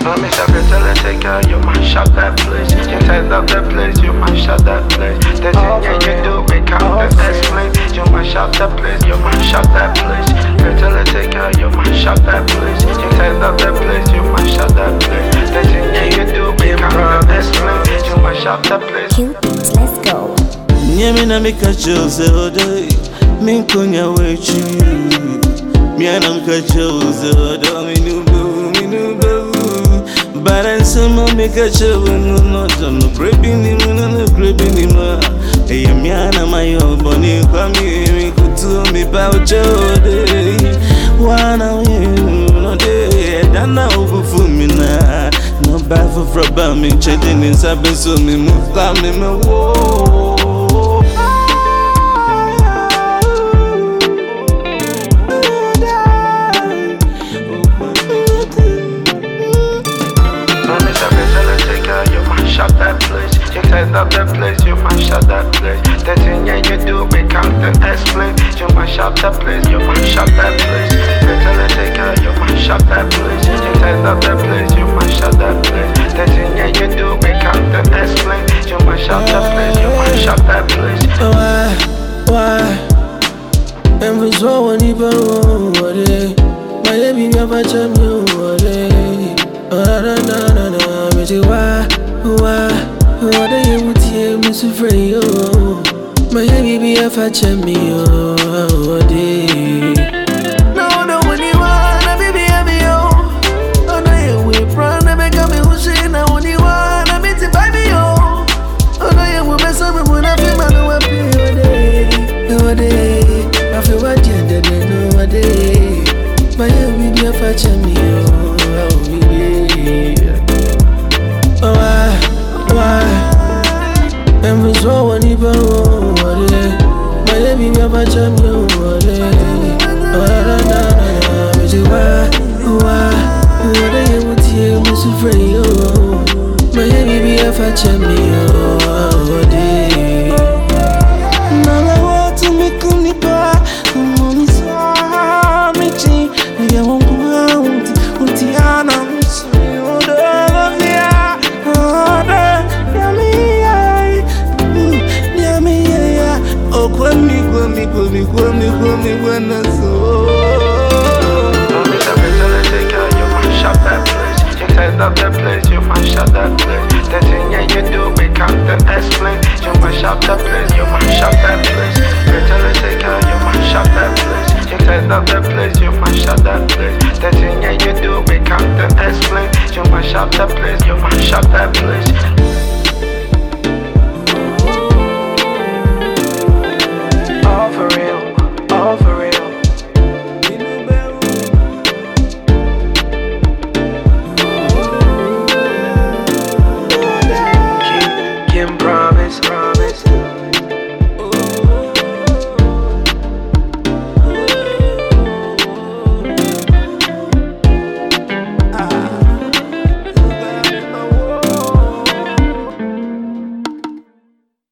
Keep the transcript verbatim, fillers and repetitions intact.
Let me stop it till I take her, you mash up that place. You set up that place, you mash up that place. The thing yeah, you do, we can't explain. You mash up that place, you mash up that place. Till I take her, you mash up that place. You set up that place, you mash up that place. The thing yeah, you do, we can't explain. You mash up that place. Cute, let's go. Nyamina mika chose oday, minkonya wechi. Miana mika chose oday, minubu, minubu. Baransama mika chose no no no creeping him no creeping him. Hey miana mayo boni kwami mikutu mi pauchode. Wana you no day, dana ubufu mina. No bad for fraba mi chedin in sabin so mi muka mi me wo. Shut that place, you set up that place, you mash up that place. The thing yeah you do, we can't explain. You mash up that place, you mash up that place. Until I take her, you mash up that place. You set up that place, you mash up that place. The thing yeah you do, we can't explain. You mash up that place, you mash up that place. Why, why? And for so many people, what it? My baby never tell me what it. Na na na na na, but why? Why, why do you want to miss a friend? Oh, my baby, if I check me, oh, day. No, no, when you want, baby, I'm yo. Oh, no, you will run, I make a me who say, now when you want, I meet to buy me, oh. Oh, no, you will mess up when I feel my no appeal, oh, day. No, day. I feel what you're dead, no, day. My baby, if I check me, oh, oh, baby. Why, why? And for so many people, what it? My baby, me have a champion, what it? Oh, na na na na, but why, why? What are you with you, Mister Frey? Oh, my baby, me have a champion, what it? Mama, what to me, couldn't buy? Mommy saw me cheap, I won't go out, Utiana, Kwami, kwami, kwami, kwami, kwami, kwami, so. Let me stop it till I take her, you mash up that place. You set up that place, you mash up that place. The thing yeah you do, we can't explain. You mash up that place, you mash up that place. Till I take her, you mash up that place. You set up that place, you mash up that place. The thing yeah you do, we can't explain. You mash up that place, you mash up that place.